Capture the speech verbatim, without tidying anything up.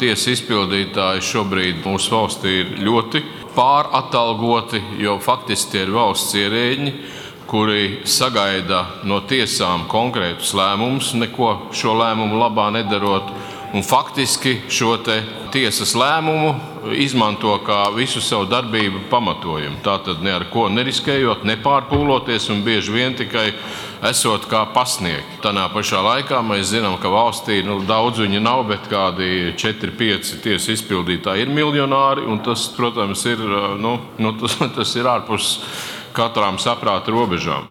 tiesas izpildītāji šobrīd mūsu valstī ir ļoti pāratalgoti, jo faktiski tie ir valsts ierēģi, kuri sagaida no tiesām konkrētus lēmumus, neko šo lēmumu labā nedarot, un faktiski šo te tiesas lēmumu izmanto kā visu savu darbību pamatojumu. Tātad ne ar ko neriskējot, nepārpūloties un bieži vien tikai esot kā pasniegi. Tanā pašā laikā mēs zinām, ka valstī nu, daudz viņi nav, bet kādi četri pieci tiesas izpildītāji ir miljonāri, un tas, protams, ir, nu, nu, tas, tas ir ārpus katrām saprāta robežām.